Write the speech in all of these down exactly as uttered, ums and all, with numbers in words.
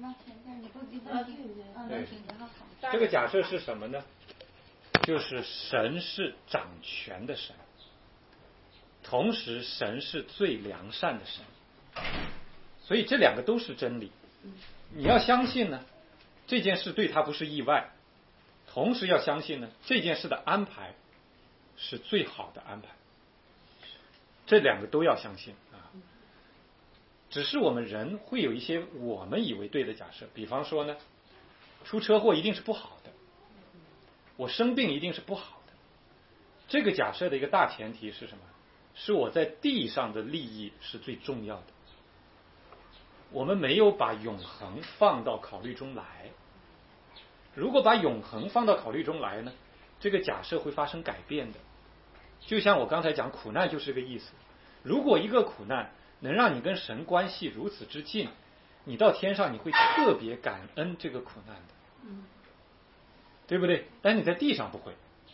对，这个假设是什么呢？就是神是掌权的神，同时神是最良善的神，所以这两个都是真理。你要相信呢，这件事对他不是意外，同时要相信呢，这件事的安排是最好的安排，这两个都要相信啊。只是我们人会有一些我们以为对的假设，比方说呢，出车祸一定是不好的，我生病一定是不好的。这个假设的一个大前提是什么？是我在地上的利益是最重要的，我们没有把永恒放到考虑中来。如果把永恒放到考虑中来呢，这个假设会发生改变的。就像我刚才讲，苦难就是这个意思。如果一个苦难能让你跟神关系如此之近，你到天上你会特别感恩这个苦难的，对不对？但你在地上不会。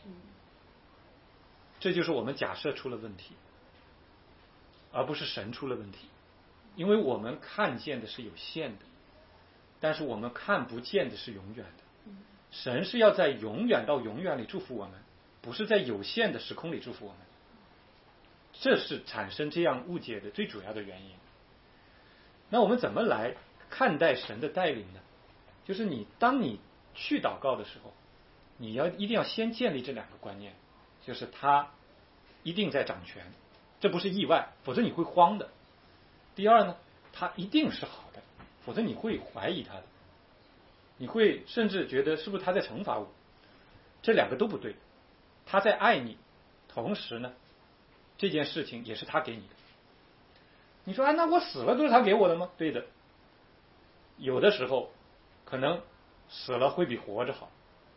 这就是我们假设出了问题，而不是神出了问题。因为我们看见的是有限的，但是我们看不见的是永远的。神是要在永远到永远里祝福我们，不是在有限的时空里祝福我们。这是产生这样误解的最主要的原因。那我们怎么来看待神的带领呢？就是你当你去祷告的时候，你要一定要先建立这两个观念，就是他一定在掌权，这不是意外，否则你会慌的。第二呢，他一定是好的，否则你会怀疑他的，你会甚至觉得是不是他在惩罚我。这两个都不对，他在爱你，同时呢这件事情也是他给你的。你说啊，那我死了都是他给我的吗？对的，有的时候可能死了会比活着好，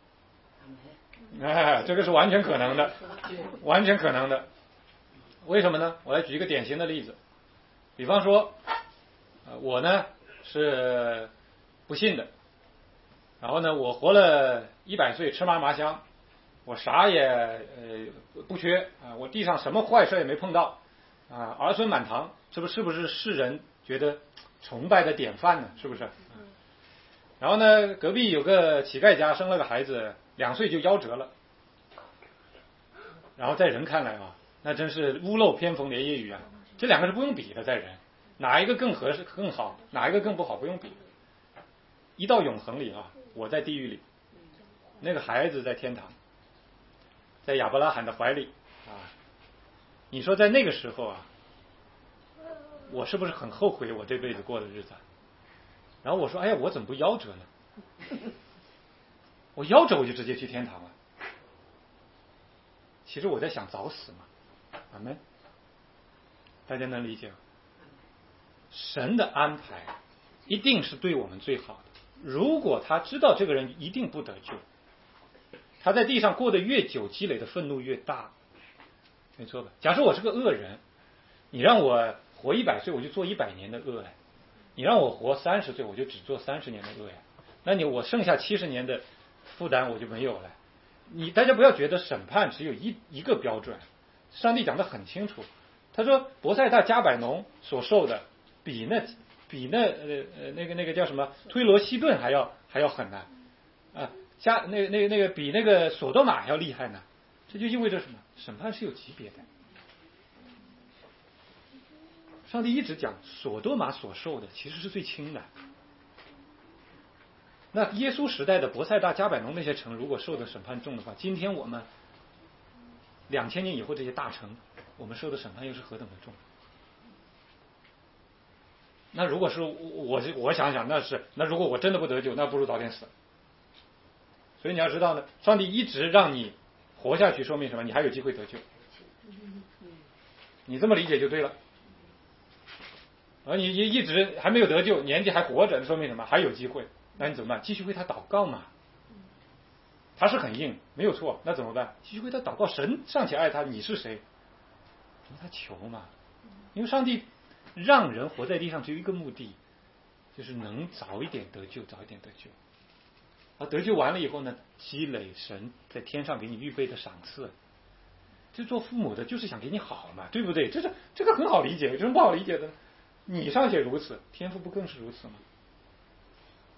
哎，这个是完全可能的，完全可能的。为什么呢？我来举一个典型的例子，比方说，呃、我呢是不信的，然后呢我活了一百岁，吃嘛嘛香，我啥也呃不缺啊，我地上什么坏事也没碰到啊，儿孙满堂，这不是不是世人觉得崇拜的典范呢？是不是？然后呢，隔壁有个乞丐家生了个孩子，两岁就夭折了，然后在人看来啊，那真是屋漏偏逢连夜雨啊，这两个是不用比的，在人哪一个更合适更好，哪一个更不好不用比。一到永恒里啊，我在地狱里，那个孩子在天堂，在亚伯拉罕的怀里啊，你说在那个时候啊，我是不是很后悔我这辈子过的日子？然后我说，哎呀，我怎么不夭折呢？我夭折我就直接去天堂了。其实我在想早死嘛，阿们，大家能理解吗？神的安排一定是对我们最好的。如果他知道这个人一定不得救，他在地上过得越久，积累的愤怒越大，没错吧？假设我是个恶人，你让我活一百岁，我就做一百年的恶呀；你让我活三十岁，我就只做三十年的恶呀。那你我剩下七十年的负担我就没有了。你大家不要觉得审判只有一一个标准，上帝讲得很清楚，他说伯赛大加百农所受的比那比那呃呃那个那个叫什么推罗西顿还要还要狠呢啊，加那个那个那个比那个索多玛还要厉害呢。这就意味着什么？审判是有级别的。上帝一直讲索多玛所受的其实是最轻的。那耶稣时代的伯赛大加百农那些城如果受的审判重的话，今天我们两千年以后这些大城我们受的审判又是何等的重。那如果是我我想想，那是那如果我真的不得救，那不如早点死。所以你要知道呢，上帝一直让你活下去，说明什么？你还有机会得救。你这么理解就对了。而你一直还没有得救，年纪还活着，说明什么？还有机会。那你怎么办？继续为他祷告嘛。他是很硬，没有错。那怎么办？继续为他祷告。神尚且爱他，你是谁？跟他求嘛。因为上帝让人活在地上只有一个目的，就是能早一点得救，早一点得救。而得救完了以后呢，积累神在天上给你预备的赏赐。这做父母的就是想给你好嘛，对不对？这是这个很好理解，有什么不好理解的？你尚且如此，天父不更是如此吗？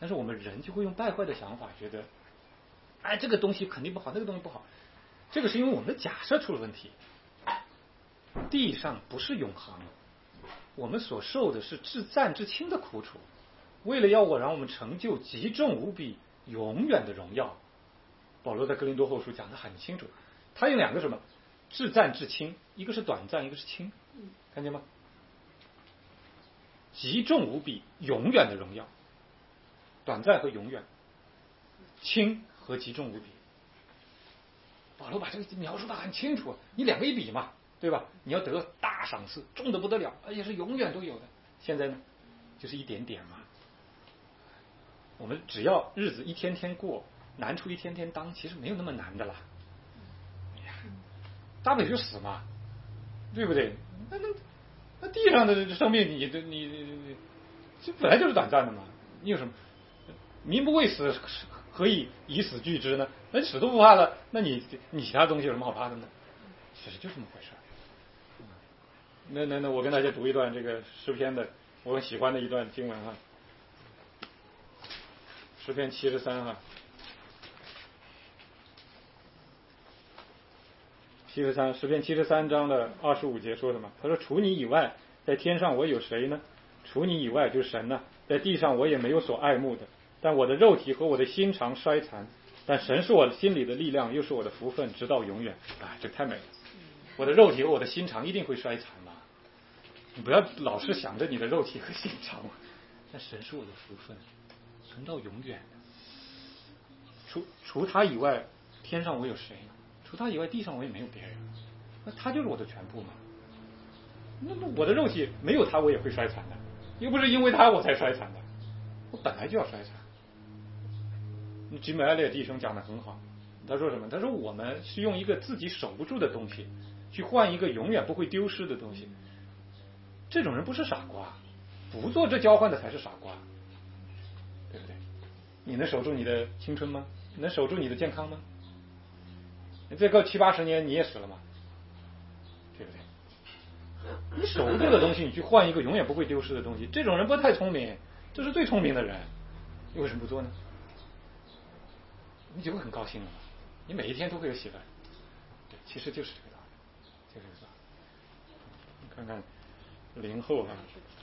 但是我们人就会用败坏的想法，觉得，哎，这个东西肯定不好，那个东西不好。这个是因为我们的假设出了问题。地上不是永恒，我们所受的是至暂至轻的苦楚，为了要我让我们成就极重无比永远的荣耀。保罗在哥林多后书讲得很清楚，他有两个什么至暂至轻，一个是短暂，一个是轻，看见吗？极重无比永远的荣耀，短暂和永远，轻和极重无比。保罗把这个描述得很清楚，你两个一比嘛，对吧？你要得大赏赐，重的不得了，而且是永远都有的。现在呢，就是一点点嘛。我们只要日子一天天过，难处一天天当，其实没有那么难的啦。大不了就死嘛，对不对？那那那地上的生命你，你你你，这本来就是短暂的嘛。你有什么？民不畏死，何以以死惧之呢？那死都不怕了，那你你其他东西有什么好怕的呢？其实就这么回事。那那那我跟大家读一段这个诗篇的我很喜欢的一段经文哈，诗篇七十三哈，七十三诗篇七十三章的二十五节说什么？他说：“除你以外，在天上我有谁呢？除你以外就是神呢、啊。在地上我也没有所爱慕的。但我的肉体和我的心肠衰残，但神是我心里的力量，又是我的福分，直到永远。”啊，这太美了！我的肉体和我的心肠一定会衰残嘛，你不要老是想着你的肉体和心肠，但神是我的福分，存到永远。除除他以外，天上我有谁呢？除他以外，地上我也没有别人。那他就是我的全部嘛。那么我的肉体没有他，我也会衰残的，又不是因为他我才衰残的，我本来就要衰残。吉姆·艾略弟兄讲得很好，他说什么？他说我们是用一个自己守不住的东西去换一个永远不会丢失的东西。这种人不是傻瓜，不做这交换的才是傻瓜，对不对？你能守住你的青春吗？你能守住你的健康吗？你再过七八十年你也死了吗？对不对？你守不住的东西，你去换一个永远不会丢失的东西，这种人不太聪明，这是最聪明的人，你为什么不做呢？你就会很高兴了，你每一天都会有喜乐。对，其实就是这个道理，就是这个道理。你看看零后哈、啊，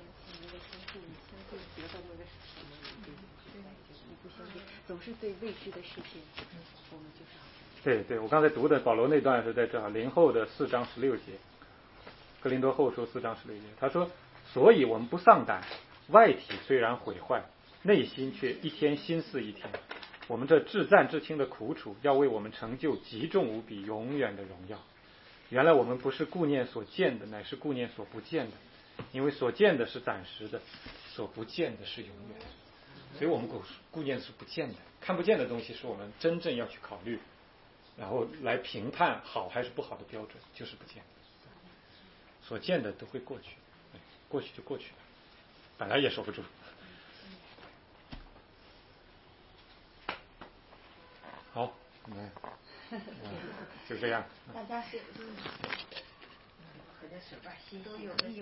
总是对未知的事情，我们就是对对，我刚才读的保罗那段是在这零后的四章十六节，哥林多后书四章十六节，他说：“所以我们不丧胆，外体虽然毁坏，内心却一天新似一天。我们这至暂至轻的苦楚，要为我们成就极重无比永远的荣耀。原来我们不是顾念所见的，乃是顾念所不见的，因为所见的是暂时的，所不见的是永远的。所以我们顾顾念的是不见的，看不见的东西是我们真正要去考虑，然后来评判好还是不好的标准，就是不见的。所见的都会过去，过去就过去了，本来也守不住。好，嗯，就这样。 大家是，嗯，可能手把心都有。